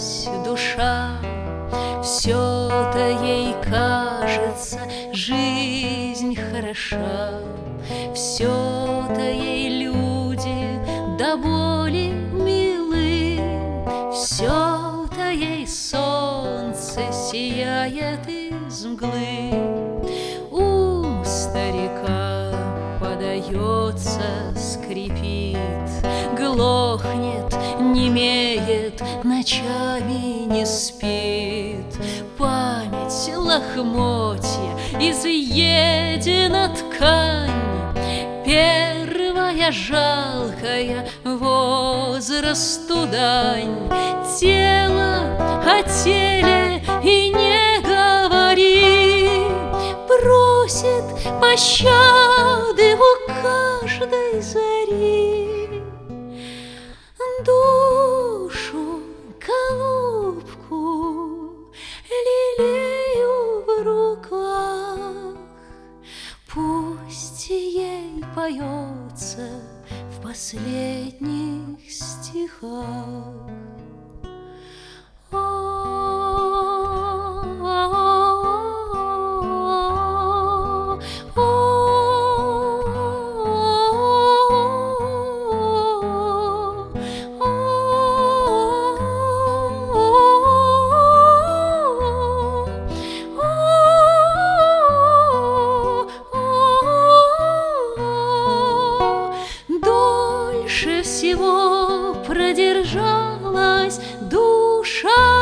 Задумалась душа, все-то ей кажется, жизнь хороша. Все-то ей люди до боли милы, все-то ей солнце сияет из мглы. У старика подается, скрипит, глохнет, немеет, ночами не спит. Память лохмотья, изъедена ткань, первая жалкая возрасту дань. Тело о теле и не говори, просит пощады у каждой зари. Душу, голубку, лелею в руках, пусть ей поется в последних стихах. Дольше всего продержалась душа